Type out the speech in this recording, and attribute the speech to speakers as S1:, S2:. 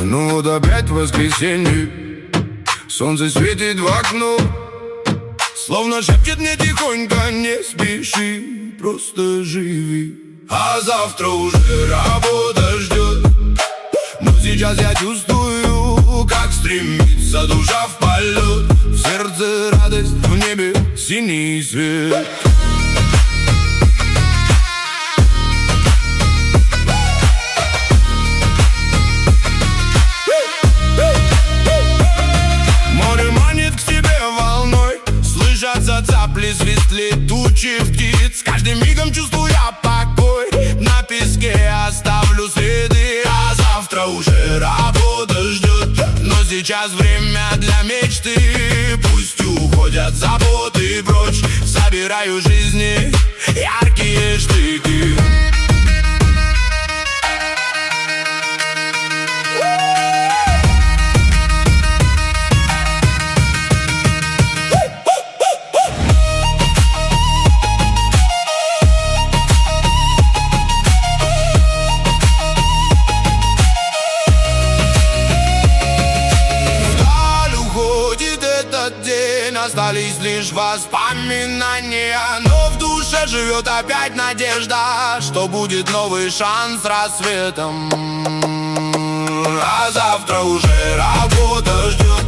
S1: Ну вот опять воскресенье, солнце светит в окно, словно шепчет мне тихонько: не спеши, просто живи. А завтра уже работа ждет, но сейчас я чувствую, как стремится душа в полет. В сердце радость, в небе синий свет. Море манит к себе волной, слышатся цапли, свист летучих птиц. С каждым мигом чувствую я покой, на песке оставлю следы. А завтра уже работа ждет, но сейчас время для мечты. Пусть уходят заботы прочь, собираю жизни яркие штыки. Остались лишь воспоминания, но в душе живет опять надежда, что будет новый шанс рассветом. А завтра уже работа ждет,